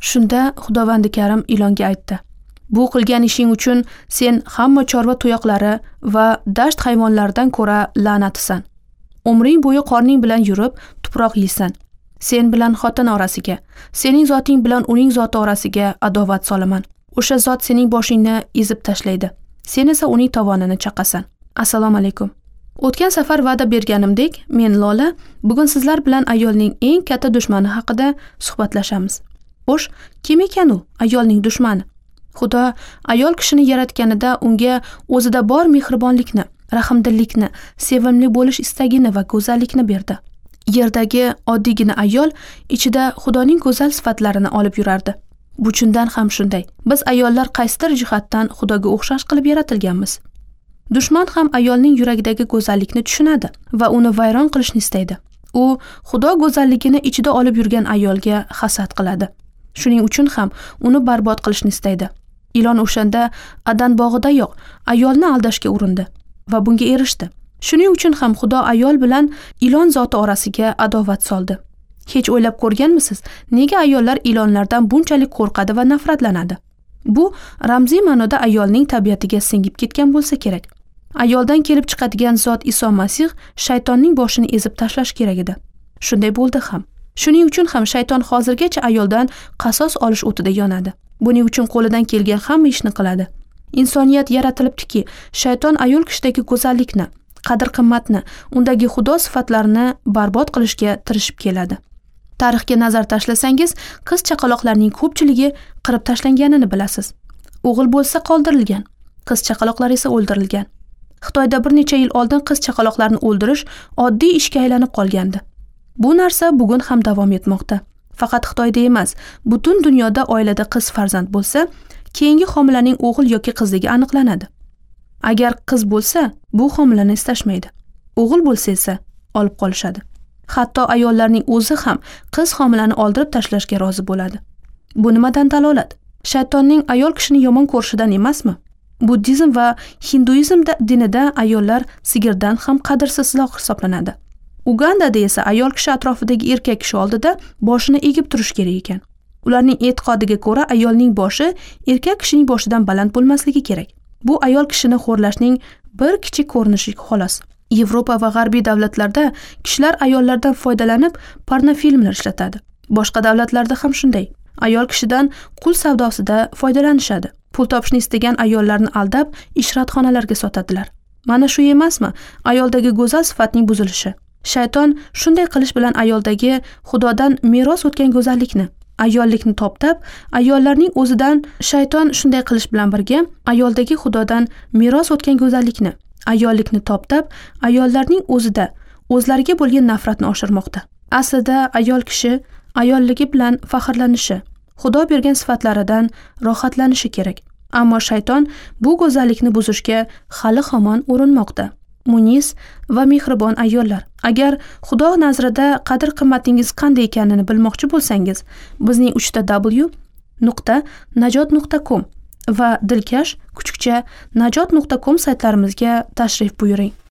Shunda Xudovandi Karim ilonga aytdi: "Bu qilgan ishing uchun sen hamma chorva tuyoqlari va dasht hayvonlaridan ko'ra la'natisan. Umring bo'yi qorning bilan yurib, tuproq yeysan. Sen bilan xotin orasiga, sening zoting bilan uning zoti orasiga adovat solaman. O'sha zot sening boshingni ezib tashlaydi. Sen esa uning tovonini chaqasan. Assalomu alaykum." O'tgan safar va'da berganimdek, men Lola bugun sizlar bilan ayolning eng katta dushmani haqida suhbatlashamiz. Xo'sh, kim ekan u ayolning dushmani? Xudo ayol kishini yaratganida unga o'zida bor mehribonlikni, rahmdillikni, sevimli bo'lish istagini va go'zallikni berdi. Yerdagi oddiygina ayol ichida Xudoning go'zal sifatlarini olib yurardi. Bu chindan ham shunday. Biz ayollar qaysidir jihatdan Xudoga o'xshash qilib yaratilganmiz. Dushman ham ayolning yuragidagi go'zallikni tushunadi va uni vayron qilishni istaydi. U Xudo go'zalligini ichida olib yurgan ayolga hasad qiladi. Shuning uchun ham uni barbod qilishni istaydi. Ilon o'shanda Adan bog'idayoq ayolni aldashga urindi va bunga erishdi. Shuning uchun ham Xudo ayol bilan ilon zoti orasiga adovat soldi. Hech o'ylab ko'rganmisiz, nega ayollar ilonlardan bunchalik qo'rqadi va nafratlanadi? Bu ramziy ma'noda ayolning tabiatiga singib ketgan bo'lsa kerak. Ayoldan kelib chiqadigan zot Iso Masih shaytonning boshini ezib tashlash kerak edi. Shunday bo'ldi ham. Shuning uchun ham shayton hozirgacha ayoldan qasos olish o'tida yonadi. Buning uchun qo'lidan kelgan hamma ishni qiladi. Insoniyat yaratilibdiki, shayton ayol kishidagi go'zallikni, qadr-qimmatni, undagi Xudo sifatlarini barbod qilishga tirishib keladi. Tarixga nazar tashlasangiz, qiz chaqaloqlarning ko'pchiligi qirib tashlanganini bilasiz. O'g'il bo'lsa qoldirilgan, qiz chaqaloqlar esa o'ldirilgan. Xitoyda bir necha yil oldin qiz chaqaloqlarni o'ldirish oddiy ishga aylanib qolgandi. Bu narsa bugun ham davom etmoqda. Faqat Xitoyda emas, butun dunyoda oilada qiz farzand bo'lsa, keyingi homilaning o'g'il yoki qizligi aniqlanadi. Agar qiz bo'lsa, bu homilani istashmaydi. O'g'il bo'lsa esa olib qolishadi. Hatto ayollarning o'zi ham qiz homilani oldirib tashlashga rozi bo'ladi. Bu nimadan dalolat? Shaytonning ayol kishini yomon ko'rishidan emasmi? Buddizm va hinduizm dinida ayollar sigirdan ham qadrsizroq hisoblanadi. Ugandada esa ayol kishi atrofidagi erkak kishi oldida boshini egib turish kerak ekan. Ularning e'tiqodiga ko'ra ayolning boshi erkak kishining boshidan baland bo'lmasligi kerak. Bu ayol kishini xo'rlashning bir kichik ko'rinishi xolos. Yevropa va g'arbiy davlatlarda kishilar ayollardan foydalanib pornofilmlar ishlatadi. Boshqa davlatlarda ham shunday. Ayol kishidan qul savdosida foydalanishadi. Pul topishni istagan ayollarni aldab, ishratxonalarga sotadilar. Mana shu emasmi ayoldagi go'zal sifatning buzilishi? Shayton shunday qilish bilan ayoldagi Xudodan meros o'tgan go'zallikni, ayollikni toptab, ayollarning o'zidan shayton shunday qilish bilan birga ayoldagi Xudodan meros o'tgan go'zallikni, ayollikni toptab, ayollarning o'zida o'zlariga bo'lgan nafratni oshirmoqda. Aslida ayol kishi ayolligi bilan faxrlanishi, Xudo bergan sifatlaridan rohatlanishi kerak. Ammo shayton bu go'zallikni buzishga hali hamon urinmoqda. Munis va mehribon ayollar, agar Xudo nazarida qadr-qimmatingiz qanday ekanini bilmoqchi bo'lsangiz, bizning 3w.najot.com va dilkash _ najot.com saytlarimizga tashrif buyuring.